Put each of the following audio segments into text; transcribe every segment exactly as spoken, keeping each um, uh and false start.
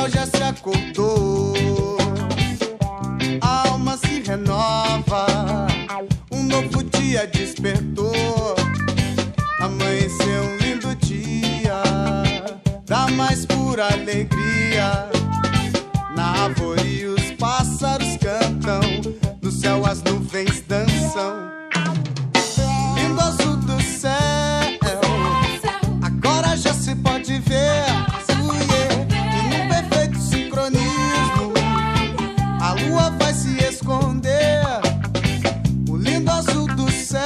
céu já se acordou, a alma se renova, um novo dia despertou. Amanheceu um lindo dia, da mais pura alegria. Na árvore os pássaros cantam, no céu as nuvens dançam. Lindo azul do céu, agora já se pode ver. E num perfeito sincronismo, a lua vai se esconder. O lindo azul do céu,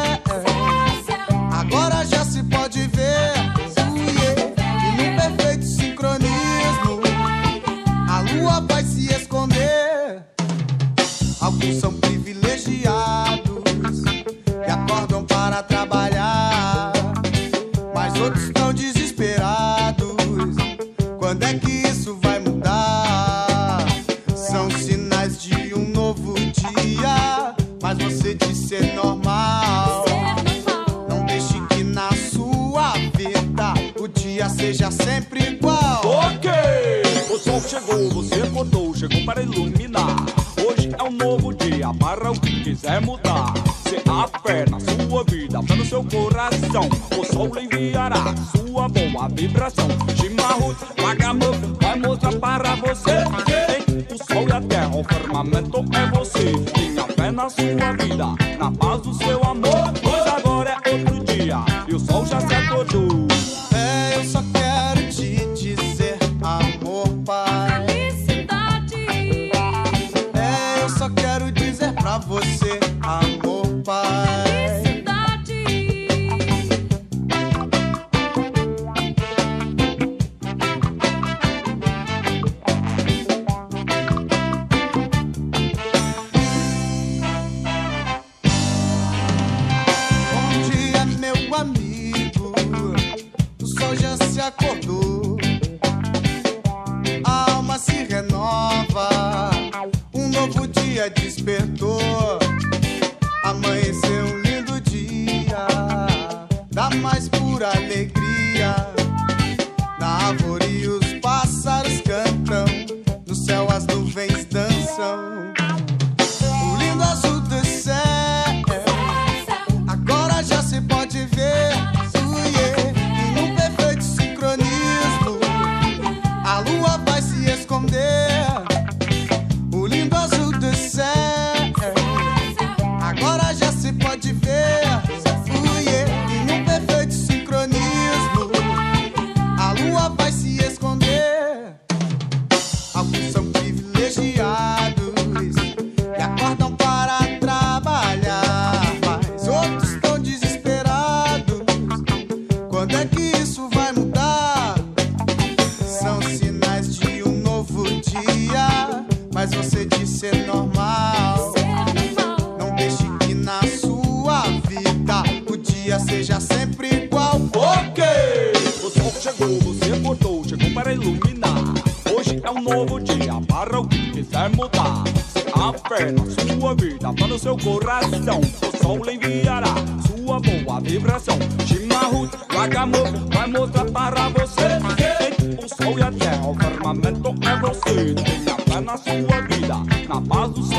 agora já se pode ver. E num perfeito sincronismo, a lua vai se esconder. Alguns são privilegiados e acordam para trabalhar, mas outros estão desesperados. Quando é que isso vai mudar? São sinais de um novo dia, mas você disse é normal. Não deixe que na sua vida o dia seja sempre igual. Ok! O sol chegou, você acordou, chegou para iluminar. Hoje é um novo dia para o que quiser mudar. Se há fé na sua vida, fé no seu coração, o sol lhe enviará sua boa vibração. Chimarrão, vagabundo, vai mostrar para você. Ei, o sol e a terra, o firmamento é você. Tenha fé na sua vida, na paz do seu amor, pois agora é outro dia e o sol já se acordou. É, eu só quero te dizer amor, pai. Felicidade. É, eu só quero dizer pra você amor, pai. Felicidade. Bom dia, meu amigo, o sol já se acordou, a alma se renova, um novo dia despertou. Amanheceu um lindo dia, da mais pura alegria. Na árvore os pássaros cantam, no céu as nuvens dançam. O lindo azul do céu, agora já se pode ver. E num perfeito sincronismo, a lua vai se esconder. O lindo azul do céu, agora já se pode ver. E num perfeito sincronismo, a lua vai se esconder. Alguns são privilegiados e acordam para trabalhar, mas outros estão desesperados. Quando é que isso vai mudar? São sinais de um novo dia, mas você disse é normal. Não deixe que na sua vida o dia seja sempre igual. Ok! O sol chegou, você acordou, chegou para iluminar. Hoje é um novo dia para o que quiser mudar. Se há fé na sua vida, fé no seu coração, o sol lhe enviará sua boa vibração. Chimarrão, vagabundo, vai mostrar para você. O sol e a terra, o firmamento é você. Tenha fé na sua vida, na paz do seu